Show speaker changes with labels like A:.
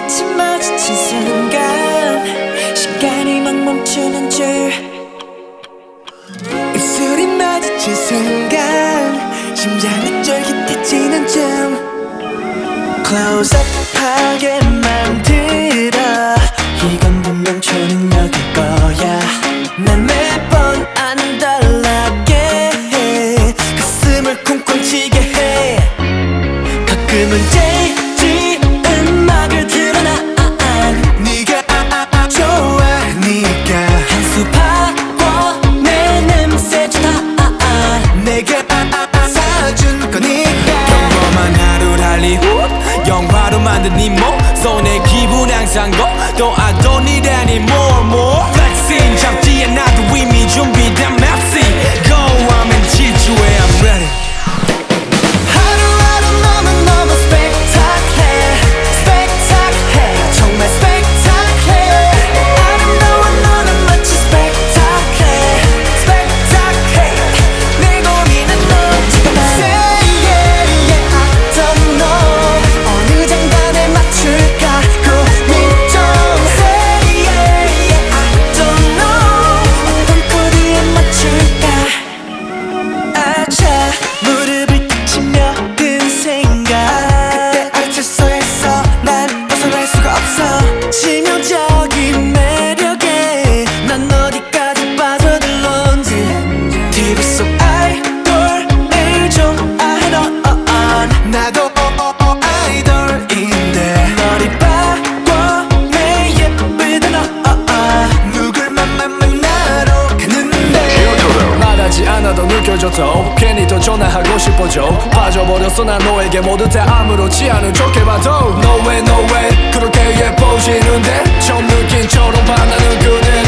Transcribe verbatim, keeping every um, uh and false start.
A: 빛이 마주친 순간 시간이 막 멈추는 줄 입술이 마주친 순간 심장이 쫄깃해지는 중 Close up 하게 만들어 이건 분명 초능력일 거야 난 매번 안 달라게 해 가슴을 쿵쿵 치게 해 가끔은 재즈 음악을 틀어놔 네가 좋아하니까 한 수 파워 내 냄새 좋다 내가 사준 거니까
B: 평범한 하루 달리 영화로 만든 네 손에 기분 항상 고 또 I don't need any more more Flexing 잡지 않아도 이미 준비된 맵시 Go 하면 질주해 I'm ready
A: 하루하루 너무너무 spectacular spectacular 정말 spectacular 아름다워 너는 마치 spectacular spectacular 내 고민은 넌 지켜봐 Say yeah yeah I don't know 어느 장단에 맞출까 고민 좀 Say yeah yeah I don't know 어떤 코드에 맞출까 아차 무릎을 치며 든 생각 그때 알뜰서에서 난 벗어날 수가 없어 치명적인 매력에 난 어디까지 빠져들었는지 티비 속 아이돌을 좋아해 넌 나도 아이돌인데 머리 바꿔 내 예쁘던 너 누굴 만나러 가는데
B: 말하지 않아도 느껴져도 괜히 더 전화하고 싶어져 빠져버렸어 난 너에게 모두 다 아무렇지 않은 척 해봐도 No way no way 그렇게 예뻐지는데 처음 느낀처럼 반하는 그대를